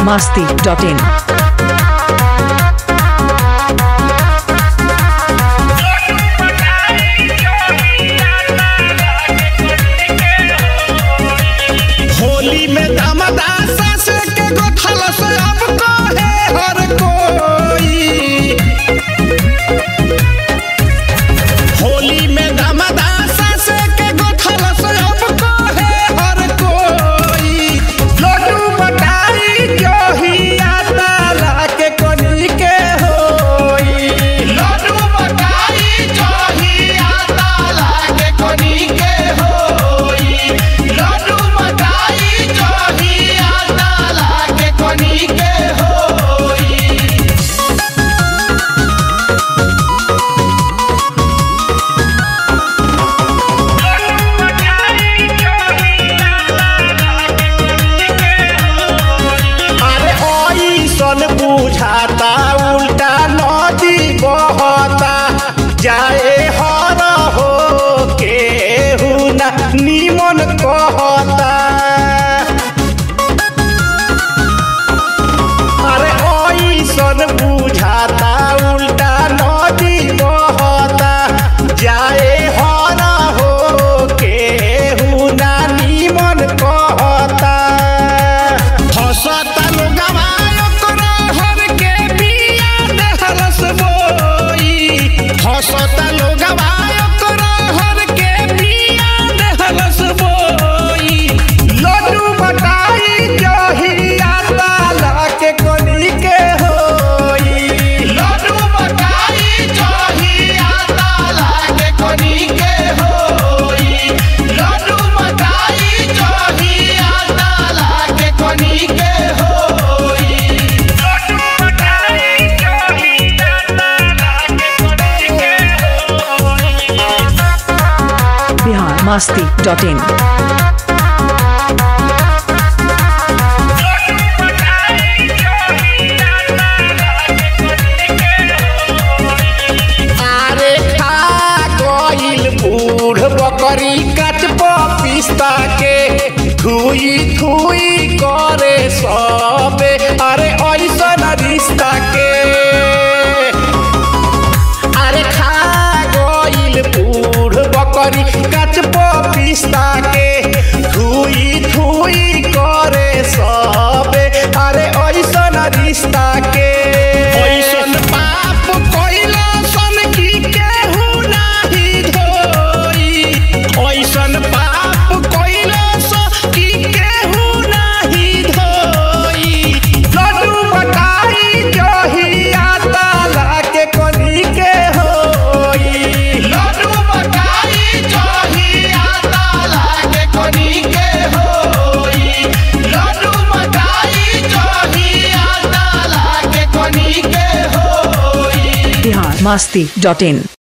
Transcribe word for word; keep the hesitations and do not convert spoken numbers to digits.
masti dot in. Holi में दामदार सास के गोठल से अब कहे हर कोई। होली में दामदार सास के गोठल से अब कहे हर कोई। लड्डू बटाई जो ही आता लाके कोनी के होई। लड्डू बटाई जो ही आता लाके कोनी के होई। लड्डू बटाई जो ही आता लाके कोनी के होई। अरे ओइसन बुझाता उल्टा नदी बहता जाए हर हो केहू ना निमन कहता। अरे ओइसन बुझाता उल्टा नदी बहता जाए हर हो केहू ना निमन कहता। हंसता लोगवा ओकरा हर के बिया देहलस बोई। हंसता लोगवा ओकरा हर के बिया देहलस बोई। लड्डू बटाई जही आता लाके कोनी के होई। लड्डू बटाई जही आता लाके कोनी के होई। लड्डू बटाई जही आता लाके कोनी के होई। लड्डू बटाई जही आता लाके कोनी के होई। Bihar masti dot in. आरे खा गइल बूढ़ बकरी काट पिस्ता के थुई थुई करे सबे। अरे ऐसन रिश्ता के। अरे खा गइल बूढ़ बकरी काट पिस्ता के थुई थुई करे सबे। अरे ऐसन रिश्ता के। ऐसन पाप कइला सन की केहू नाही धोई। ऐसन पाप कइला सन की केहू नाही धोई। लड्डू बटाई जही आता लाके कोनी के होई। लड्डू बटाई जही आता लाके कोनी के होई। लड्डू बटाई जही आता लाके कोनी के होई। Bihar masti dot in.